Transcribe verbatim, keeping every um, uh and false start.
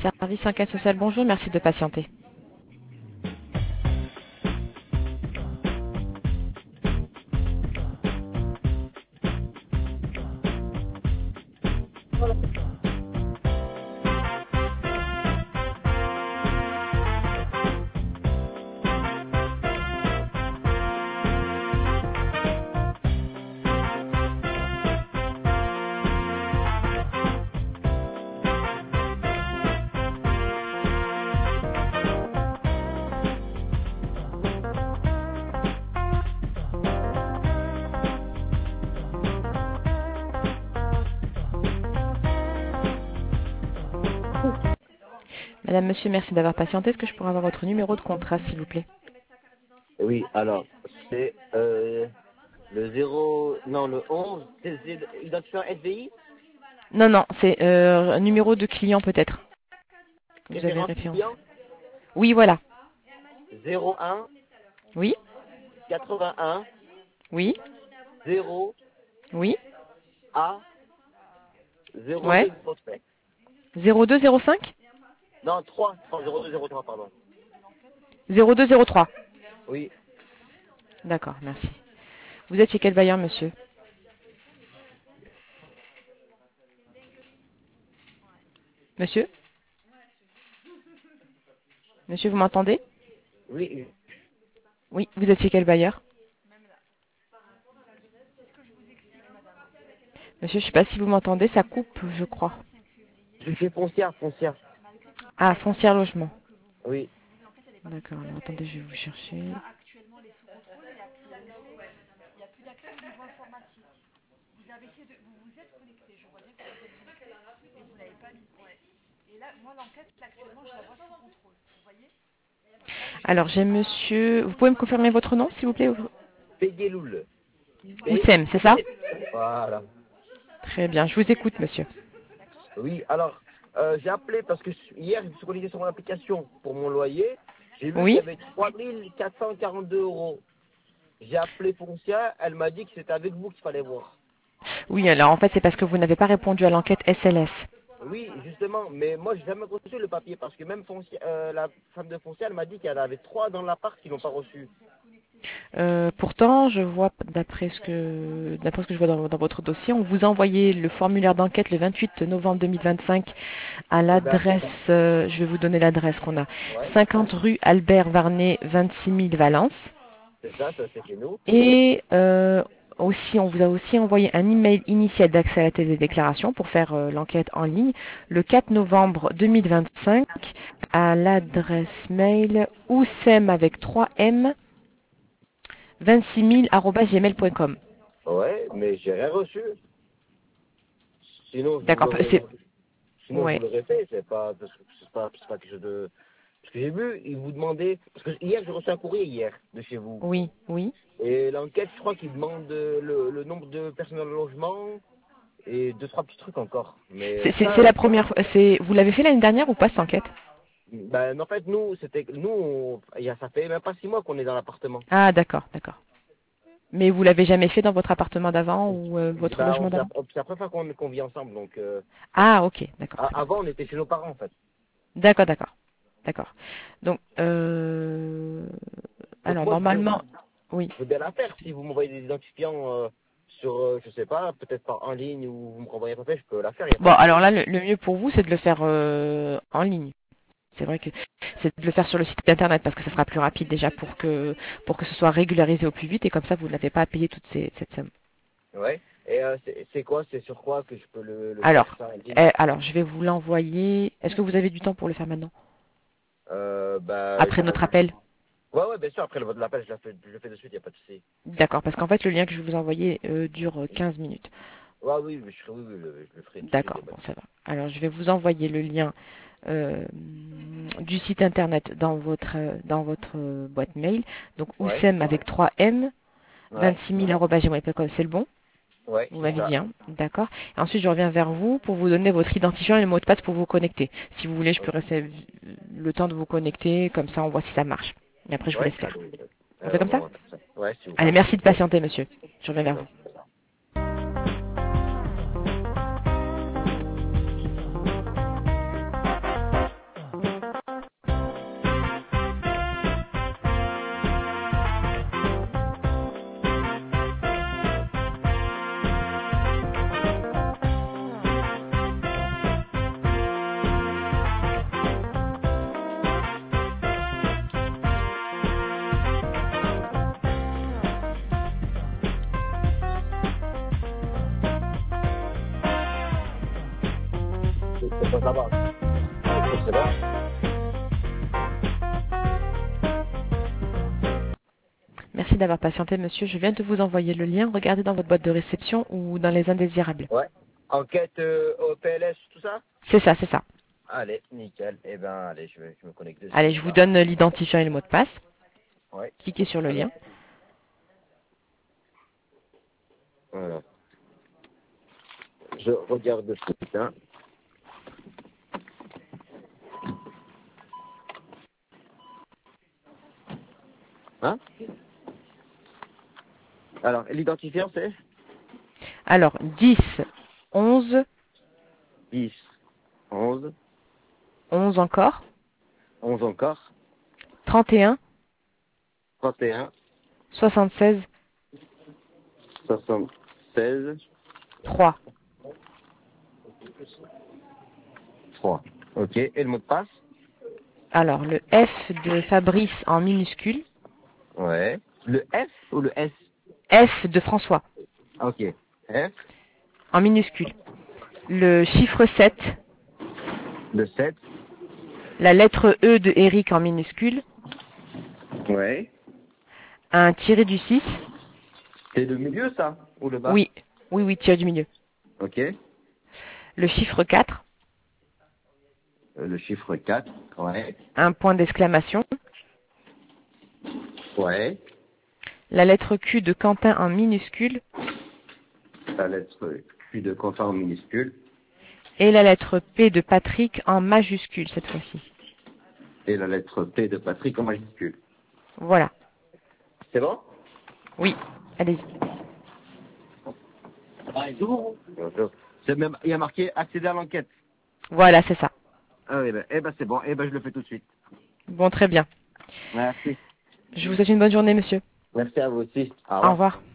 Service enquête sociale, bonjour, merci de patienter. Madame, monsieur, merci d'avoir patienté. Est-ce que je pourrais avoir votre numéro de contrat, s'il vous plaît? Oui, alors, c'est euh, le zéro, non, le onze, c'est l'identifiant S V I. Non, non, c'est euh, un numéro de client peut-être. Vous avez Référence référence. client Oui, voilà. zéro un Oui, quatre-vingt-un oui, zéro oui. A zéro Ouais. deux zéro cinq. zéro deux zéro cinq Non, trois, zéro deux zéro trois, pardon. zéro deux zéro trois. Oui, D'accord, merci. Vous êtes chez quel bailleur, monsieur? Monsieur? Monsieur, vous m'entendez? oui, Oui, vous êtes chez quel bailleur? Monsieur, je ne sais pas si vous m'entendez, ça coupe, je crois. je suis chez Foncière, Foncière. Ah, foncière logement. Oui, D'accord, alors attendez, je vais vous chercher. Alors, j'ai monsieur... Vous pouvez me confirmer votre nom, s'il vous plaît? Péguéloul. P- Oussem, c'est ça? Voilà. Très bien, je vous écoute, monsieur. Oui, alors, euh, j'ai appelé parce que hier, je me suis connecté sur mon application pour mon loyer. J'ai vu qu'il y Oui? avait trois mille quatre cent quarante-deux euros. J'ai appelé Foncière, elle m'a dit que c'était avec vous qu'il fallait voir. Oui, alors en fait, c'est parce que vous n'avez pas répondu à l'enquête S L S. Oui, justement, mais moi, j'ai jamais reçu le papier parce que même Foncière, euh, la femme de Foncière, elle m'a dit qu'elle avait trois dans l'appart qui l'ont pas reçu. Euh, pourtant, je vois, d'après ce que, d'après ce que je vois dans, dans votre dossier, on vous a envoyé le formulaire d'enquête le vingt-huit novembre deux mille vingt-cinq à Eh ben, l'adresse, euh, je vais vous donner l'adresse qu'on a, ouais, cinquante rue Albert Varnet, vingt-six mille Valence. c'est ça, ça c'est chez nous. Et euh, aussi, on vous a aussi envoyé un email initial d'accès à la télédéclaration pour faire euh, l'enquête en ligne le quatre novembre deux mille vingt-cinq à l'adresse mail oussem avec trois M vingt-six mille arobase gmail point com. Ouais, mais j'ai rien reçu. Sinon, je vous D'accord, l'aurais, c'est... sinon, je vous Ouais. l'aurais fait. C'est pas, parce que c'est pas, c'est pas quelque chose de. Parce que j'ai vu, ils vous demandaient. Parce que hier, j'ai reçu un courrier hier de chez vous. Oui, oui. Et l'enquête, je crois qu'ils demandent euh, le, le nombre de personnels au logement et deux, trois petits trucs encore. Mais C'est c'est- c'est ça, la première fois. C'est... Vous l'avez fait l'année dernière ou pas cette enquête? ben, en fait, nous, c'était, nous, on- il y a, ça fait même pas six mois qu'on est dans l'appartement. Ah, d'accord, d'accord. Mais vous l'avez jamais fait dans votre appartement d'avant ou euh, votre Ben, on- logement c'est la d'avant? c'est la première fois qu'on qu'on vit ensemble. Donc, euh, Ah, ok, d'accord, a- très bien. avant, on était chez nos parents, en fait. D'accord, d'accord, d'accord. Donc, euh... Donc, alors moi, je veux, normalement, oui. je veux bien la faire. Si vous m'envoyez des identifiants euh, sur, euh, je sais pas, peut-être par en ligne ou vous me renvoyez un papier, je peux la faire, il n'y a pas Bon, de alors souci. là, le, le mieux pour vous, c'est de le faire euh, en ligne. C'est vrai que c'est de le faire sur le site internet parce que ça sera plus rapide déjà pour que pour que ce soit régularisé au plus vite et comme ça vous n'avez pas à payer toute ces, cette somme. Ouais. Et euh, c'est c'est quoi, c'est sur quoi que je peux le, le faire, Alors, ça, en ligne? euh, alors je vais vous l'envoyer. Est-ce que vous avez du temps pour le faire maintenant? Euh, bah, Après notre appel? ouais, ouais, bien sûr, après le vote de l'appel, je, la fais- je le fais de suite, il n'y a pas de souci. D'accord, parce qu'en fait le lien que je vais vous envoyer euh, dure quinze minutes. Ouais, oui, je, ferai- oui, oui, le- je le ferai tout de suite, il n'y D'accord, a pas bon de ça souci. va. Alors je vais vous envoyer le lien euh, du site internet dans votre euh, dans votre euh, boîte mail. Donc Ouais, oussem avec trois M, ouais, vingt-six mille arobase gmail point com, c'est le bon? ouais, Vous c'est m'avez ça. dit, hein. D'accord. Et ensuite, je reviens vers vous pour vous donner votre identifiant et le mot de passe pour vous connecter. Si vous voulez, je peux rester le temps de vous connecter, comme ça on voit si ça marche. Et après, je vous Ouais, laisse faire. allez, On fait euh, comme on ça? va faire ça. Ouais, s'il vous Allez, plaît. merci de patienter, monsieur. Je reviens vers vous. Merci. Bon, ça va. C'est bon. Merci d'avoir patienté, monsieur. Je viens de vous envoyer le lien. Regardez dans votre boîte de réception ou dans les indésirables. Ouais. Enquête euh, au P L S, tout ça? C'est ça, c'est ça. Allez, nickel. Eh ben, allez, je vais je me connecte dessus. Allez, je vous donne l'identifiant et le mot de passe. Ouais. Cliquez sur le lien. Voilà. Je regarde ce putain. Hein? Alors, l'identifiant, c'est Alors, dix, onze, dix, onze, onze encore, onze encore, trente et un, trente et un, soixante-seize, soixante-seize, trois. trois. Ok, et le mot de passe? Alors, le F de Fabrice en minuscule. Ouais. Le F ou le S? F de François Ok. F, en minuscule. Le chiffre sept. le sept. La lettre E de Eric en minuscule. Ouais. Un tiré du six. C'est le milieu, ça? Ou le bas? Oui, oui, oui, tiré du milieu. Ok. Le chiffre quatre. Euh, le chiffre quatre. Ouais. Un point d'exclamation. Ouais. La lettre Q de Quentin en minuscule. La lettre Q de Quentin en minuscule. Et la lettre P de Patrick en majuscule cette fois-ci. Et la lettre P de Patrick en majuscule. Voilà. C'est bon? Oui, allez-y. Bonjour. Bonjour. C'est même, il y a marqué accéder à l'enquête. Voilà, c'est ça. Ah oui, ben, eh ben c'est bon. Eh ben je le fais tout de suite. Bon, très bien. Merci. Je vous souhaite une bonne journée, monsieur. Merci à vous aussi. Au Au revoir. revoir.